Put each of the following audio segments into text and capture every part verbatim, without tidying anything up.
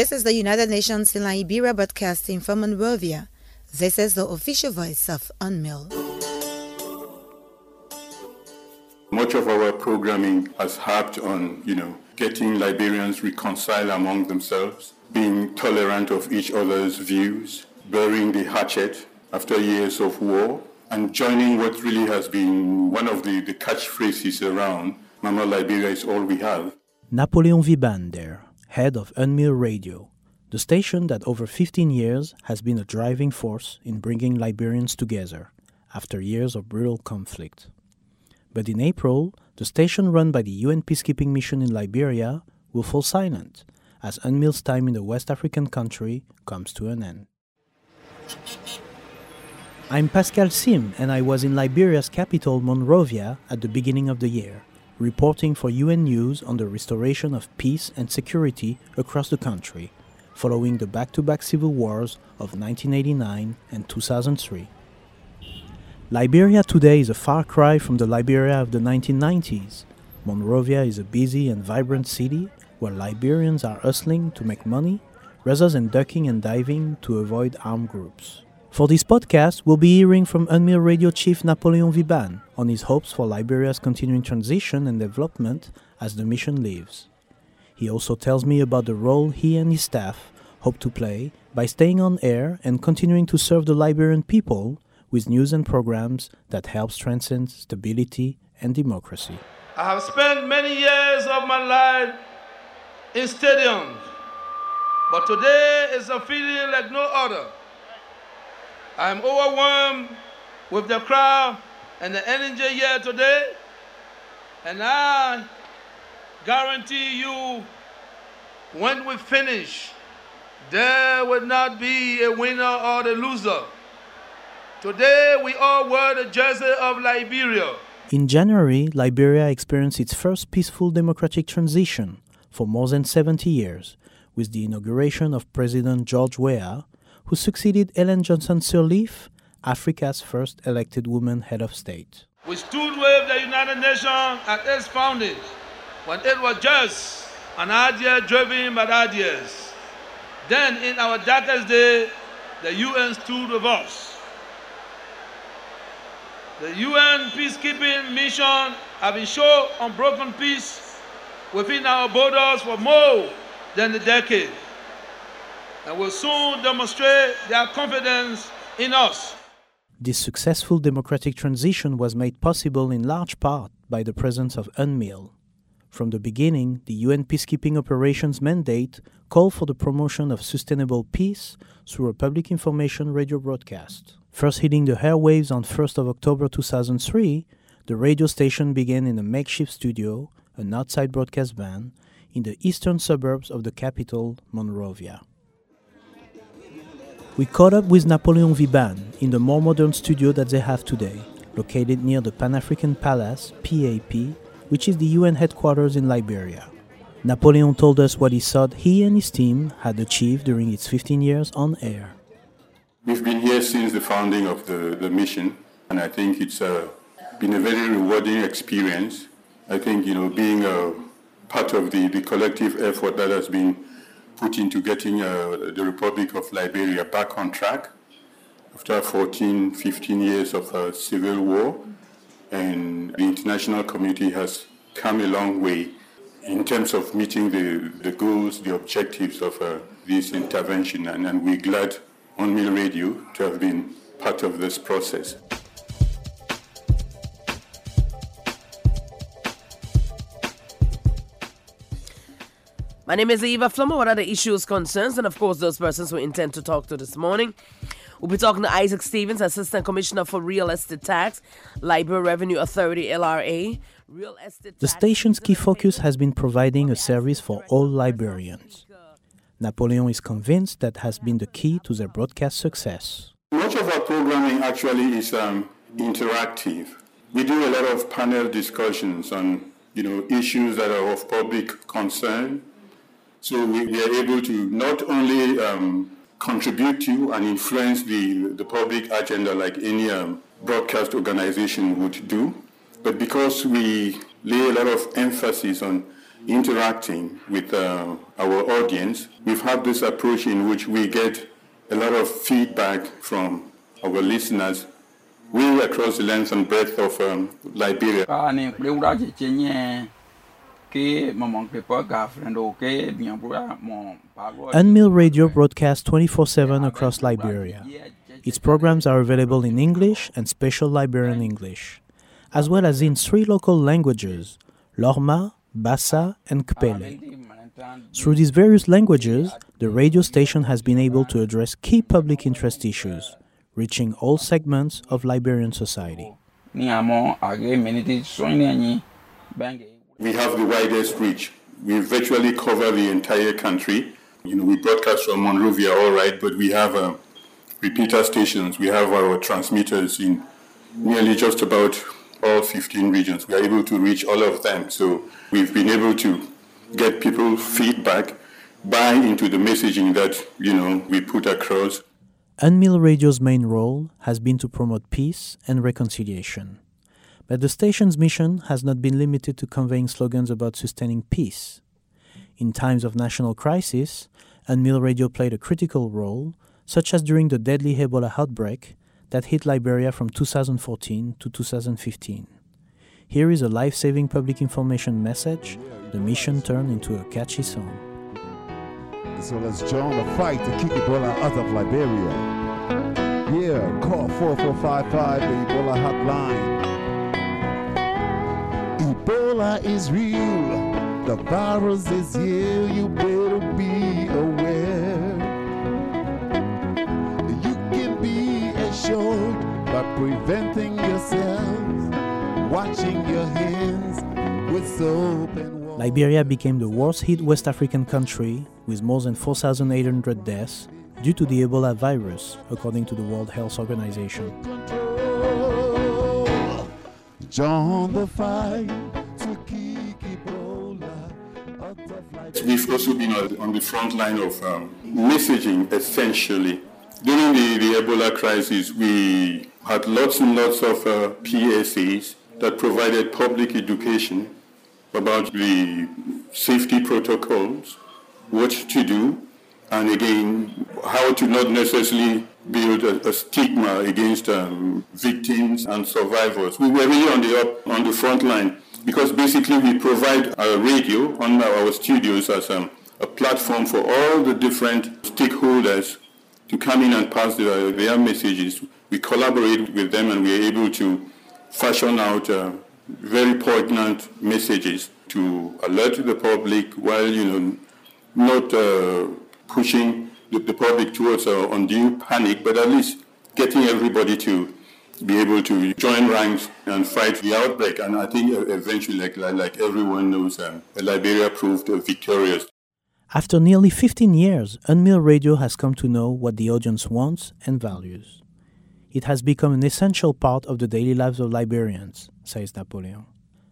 This is the United Nations in Liberia broadcasting from Monrovia. This is the official voice of UNMIL. Much of our programming has harped on, you know, getting Liberians reconciled among themselves, being tolerant of each other's views, burying the hatchet after years of war, and joining what really has been one of the, the catchphrases around, Mama Liberia is all we have. Napoleon Viban there, head of UNMIL Radio, the station that over fifteen years has been a driving force in bringing Liberians together after years of brutal conflict. But in April, the station run by the U N Peacekeeping Mission in Liberia will fall silent as UNMIL's time in the West African country comes to an end. I'm Pascal Sim, and I was in Liberia's capital, Monrovia, at the beginning of the year, reporting for U N News on the restoration of peace and security across the country, following the back-to-back civil wars of nineteen eighty-nine and two thousand three. Liberia today is a far cry from the Liberia of the nineteen nineties. Monrovia is a busy and vibrant city where Liberians are hustling to make money rather than ducking and diving to avoid armed groups. For this podcast, we'll be hearing from UNMIL Radio Chief Napoleon Viban on his hopes for Liberia's continuing transition and development as the mission leaves. He also tells me about the role he and his staff hope to play by staying on air and continuing to serve the Liberian people with news and programs that help strengthen stability and democracy. I have spent many years of my life in stadiums, but today is a feeling like no other. I am overwhelmed with the crowd and the energy here today, and I guarantee you, when we finish, there will not be a winner or a loser. Today, we all wear the jersey of Liberia. In January, Liberia experienced its first peaceful democratic transition for more than seventy years, with the inauguration of President George Weah, who succeeded Ellen Johnson Sirleaf, Africa's first elected woman head of state. We stood with the United Nations at its founding, when it was just an idea driven by ideas. Then, in our darkest day, the U N stood with us. The U N peacekeeping mission have ensured unbroken peace within our borders for more than a decade, and will soon demonstrate their confidence in us. This successful democratic transition was made possible in large part by the presence of UNMIL. From the beginning, the U N peacekeeping operations mandate called for the promotion of sustainable peace through a public information radio broadcast. First hitting the airwaves on first of October two thousand three, the radio station began in a makeshift studio, an outside broadcast van, in the eastern suburbs of the capital, Monrovia. We caught up with Napoleon Viban in the more modern studio that they have today, located near the Pan-African Palace, P A P, which is the U N headquarters in Liberia. Napoleon told us what he thought he and his team had achieved during its fifteen years on air. We've been here since the founding of the, the mission, and I think it's uh, been a very rewarding experience. I think, you know, being a part of the, the collective effort that has been put into getting uh, the Republic of Liberia back on track after fourteen, fifteen years of uh, civil war, and the international community has come a long way in terms of meeting the, the goals, the objectives of uh, this intervention, and, and we're glad UNMIL Radio to have been part of this process. My name is Eva Flummer. What are the issues, concerns, and of course those persons we intend to talk to this morning? We'll be talking to Isaac Stevens, Assistant Commissioner for Real Estate Tax, Liberia Revenue Authority, L R A. Real Estate the station's key focus has been providing a service for all Liberians. Napoleon is convinced that has been the key to their broadcast success. Much of our programming actually is um, interactive. We do a lot of panel discussions on, you know, issues that are of public concern. So we, we are able to not only um, contribute to and influence the, the public agenda like any um, broadcast organization would do, but because we lay a lot of emphasis on interacting with uh, our audience, we've had this approach in which we get a lot of feedback from our listeners way across the length and breadth of um, Liberia. Unmill Radio broadcasts twenty-four seven across Liberia. Its programs are available in English and Special Liberian English, as well as in three local languages, Lorma, Bassa, and Kpele. Through these various languages, the radio station has been able to address key public interest issues, reaching all segments of Liberian society. We have the widest reach. We virtually cover the entire country. You know, we broadcast from Monrovia, all right, but we have uh, repeater stations. We have our transmitters in nearly just about all fifteen regions. We are able to reach all of them. So we've been able to get people feedback, buy into the messaging that, you know, we put across. Unmill Radio's main role has been to promote peace and reconciliation. But the station's mission has not been limited to conveying slogans about sustaining peace. In times of national crisis, Unmill Radio played a critical role, such as during the deadly Ebola outbreak that hit Liberia from two thousand fourteen to two thousand fifteen. Here is a life-saving public information message the mission turned into a catchy song. So let's join the fight to keep Ebola out of Liberia. Yeah, call four four five five, the Ebola hotline. Ebola is real, the virus is here, you better be aware. You can be assured by preventing yourself, washing your hands with soap and water. Liberia became the worst hit West African country with more than four thousand eight hundred deaths due to the Ebola virus, according to the World Health Organization. Join the fight to keep Ebola out of Liberia. We've also been on the front line of um, messaging, essentially. During the, the Ebola crisis, we had lots and lots of uh, P S As that provided public education about the safety protocols, what to do, and again, how to not necessarily build a, a stigma against um, victims and survivors. We were really on the up, on the front line because basically we provide our radio on our studios as um, a platform for all the different stakeholders to come in and pass their, their messages. We collaborate with them and we are able to fashion out uh, very poignant messages to alert the public while, you know, not uh, pushing the, the public towards uh, undue panic, but at least getting everybody to be able to join ranks and fight the outbreak. And I think eventually, like, like everyone knows, um, Liberia proved uh, victorious. After nearly fifteen years, Unmill Radio has come to know what the audience wants and values. It has become an essential part of the daily lives of Liberians, says Napoleon.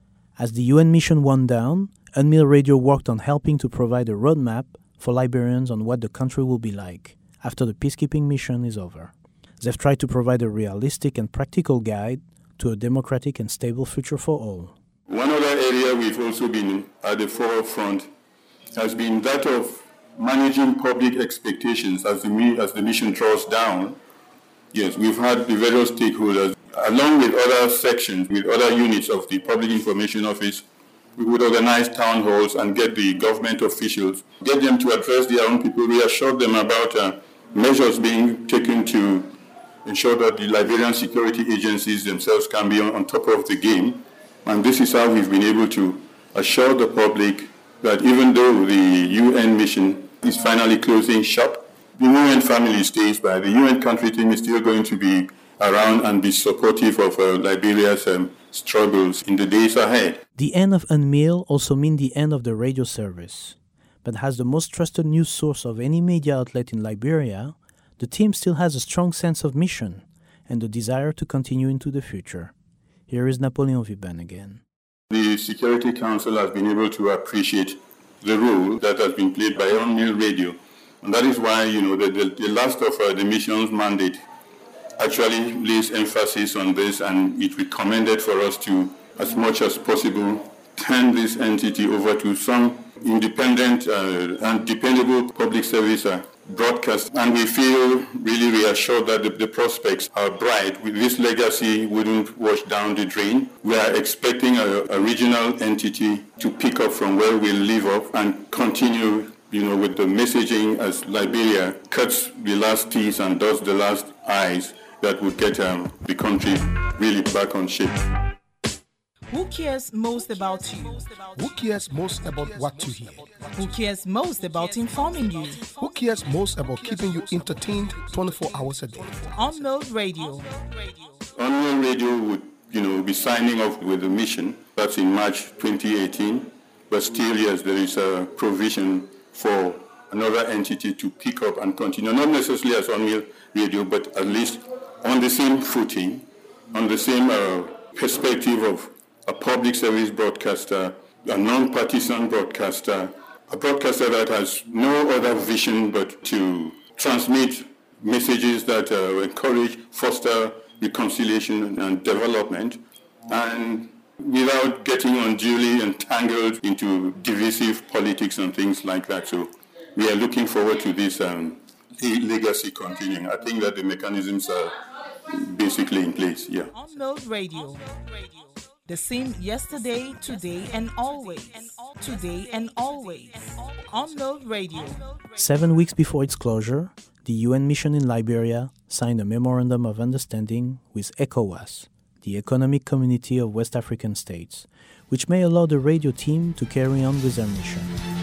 As the U N mission wound down, Unmill Radio worked on helping to provide a roadmap for Liberians on what the country will be like after the peacekeeping mission is over. They've tried to provide a realistic and practical guide to a democratic and stable future for all. One other area we've also been at the forefront has been that of managing public expectations as the, as the mission draws down. Yes, we've had the various stakeholders, along with other sections, with other units of the Public Information Office. We would organize town halls and get the government officials, get them to address their own people, reassure them about uh, measures being taken to ensure that the Liberian security agencies themselves can be on, on top of the game. And this is how we've been able to assure the public that even though the U N mission is finally closing shop, the U N family stays by. The U N country team is still going to be around and be supportive of uh, Liberia's um, struggles in the days ahead. The end of Unmill also means the end of the radio service. But as the most trusted news source of any media outlet in Liberia, the team still has a strong sense of mission and the desire to continue into the future. Here is Napoleon Viban again. The Security Council has been able to appreciate the role that has been played by Unmill Radio. And that is why, you know, the, the, the last of uh, the mission's mandate actually lays emphasis on this, and it recommended for us to, as much as possible, turn this entity over to some independent uh, and dependable public service uh, broadcast. And we feel really reassured that the, the prospects are bright. This legacy wouldn't wash down the drain. We are expecting a, a regional entity to pick up from where we leave off and continue, you know, with the messaging as Liberia cuts the last T's and does the last I's that would get um, the country really back on shape. Who cares most about you? Who cares most about what you hear? Who cares most about informing you? Who cares most about keeping you entertained twenty-four hours a day? Unmilled Radio. Unmilled Radio would, you know, be signing off with the mission. That's in March twenty eighteen. But still, yes, there is a provision for another entity to pick up and continue, not necessarily as Unmilled Radio, but at least on the same footing, on the same uh, perspective of a public service broadcaster, a non-partisan broadcaster, a broadcaster that has no other vision but to transmit messages that uh, encourage, foster reconciliation and development, and without getting unduly entangled into divisive politics and things like that. So we are looking forward to this um, legacy continuing. I think that the mechanisms are basically in place, yeah. Unmilled Radio. The same yesterday, today, and always. Today and always. Unmilled Radio. Seven weeks before its closure, the U N mission in Liberia signed a memorandum of understanding with ECOWAS, the Economic Community of West African States, which may allow the radio team to carry on with their mission.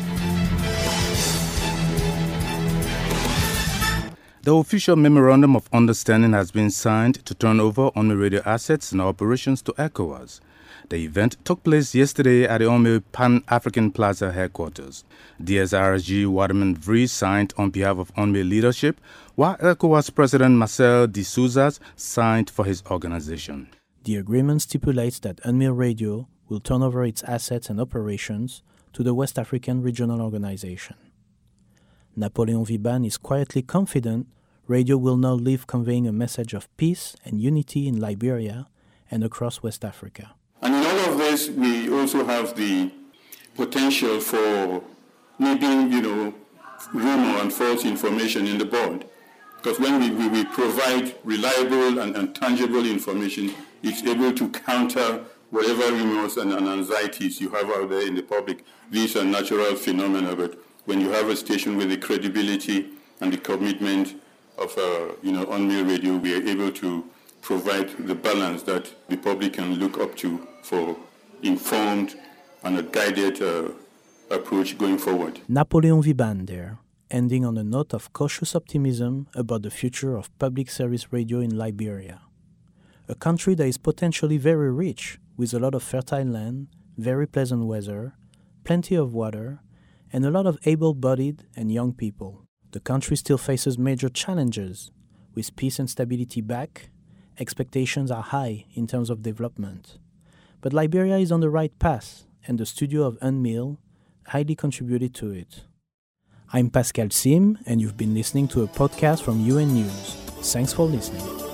The official Memorandum of Understanding has been signed to turn over Unmilled Radio assets and operations to ECOWAS. The event took place yesterday at the Unmilled Pan-African Plaza headquarters. D S R S G Waterman Vries signed on behalf of Unmilled leadership, while ECOWAS President Marcel de Souza signed for his organization. The agreement stipulates that Unmilled Radio will turn over its assets and operations to the West African Regional Organization. Napoleon Viban is quietly confident radio will now live conveying a message of peace and unity in Liberia and across West Africa. And in all of this, we also have the potential for maybe, you know, rumor and false information in the board. Because when we, we, we provide reliable and, and tangible information, it's able to counter whatever rumors and, and anxieties you have out there in the public. These are natural phenomena, but when you have a station with the credibility and the commitment of, uh, you know, Unmilled Radio, we are able to provide the balance that the public can look up to for informed and a guided uh, approach going forward. Napoleon Viban there, ending on a note of cautious optimism about the future of public service radio in Liberia, a country that is potentially very rich with a lot of fertile land, very pleasant weather, plenty of water, and a lot of able-bodied and young people. The country still faces major challenges. With peace and stability back, expectations are high in terms of development. But Liberia is on the right path, and the studio of Unmilled highly contributed to it. I'm Pascal Sim, and you've been listening to a podcast from U N News. Thanks for listening.